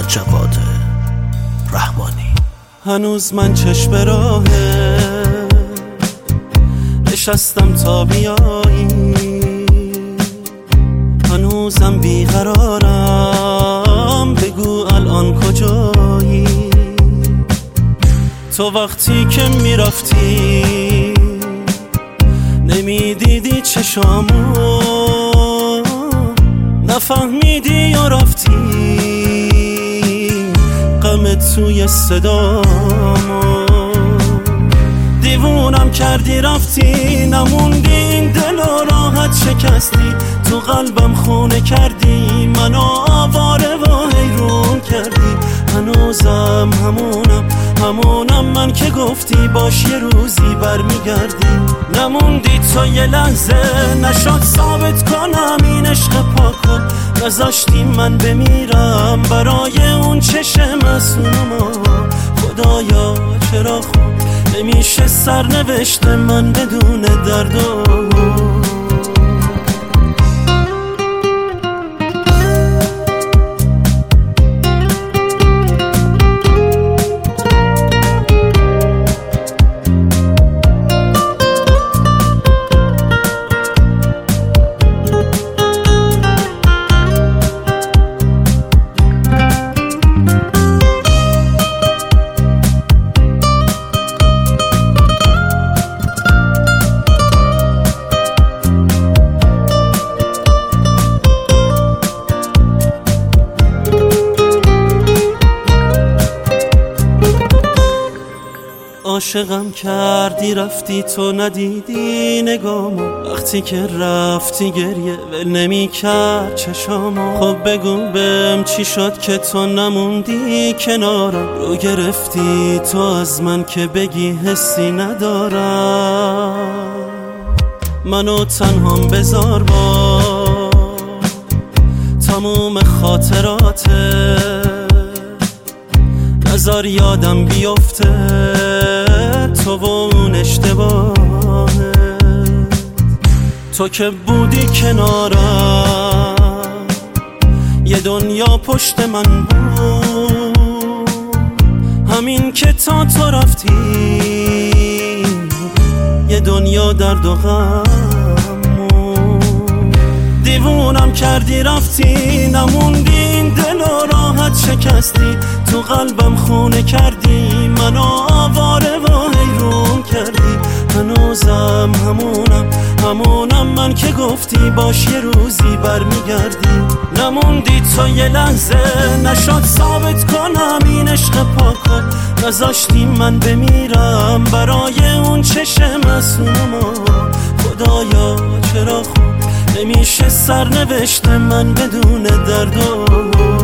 جواد رحمانی. هنوز من چشم راهه نشستم تا بیایی، هنوزم بیقرارم، بگو الان کجایی؟ تو وقتی که میرفتی نمیدیدی چشامو، نفهمیدی و رفتی غمت توی صدامو. دیوونم کردی رفتی، نموندی این دل و راحت شکستی، تو قلبم خونه کردی، منو آواره و حیرون کردی. هنوزم همونم من که گفتی باش یه روزی برمیگردی. نموندی تو یه لحظه نشد ثابت کنم این عشق پاکو، نذاشتی من بمیرم برای اون چشم معصومو. خدایا چرا خوب نمیشه سرنوشت من بدون درد و عاشقم کردی رفتی، تو ندیدی نگامو، وقتی که رفتی گریه ول نمی کرد چشامو. خب بگو بهم چی شد که تو نموندی کنارم، رو گرفتی تو از من که بگی حسی ندارم. منو تنهام بذار با تموم خاطراته، نذار یادم بیفته تو و اون اشتباهه. تو که بودی کنارم یه دنیا پشت من بود، همین که تا تو رفتی یه دنیا درد و غم. دیوونم کردی رفتی، نموندی این دل و راحت شکستی، تو قلبم خونه کردی، منو آواره و حیرون کردی. هنوزم همونم من که گفتی باش یه روزی برمیگردی. نموندی تو یه لحظه نشد ثابت کنم این عشق پاکو، نذاشتی من بمیرم برای اون چشم معصومو. خدایا چرا خوب نمیشه سرنوشت من بدون درد و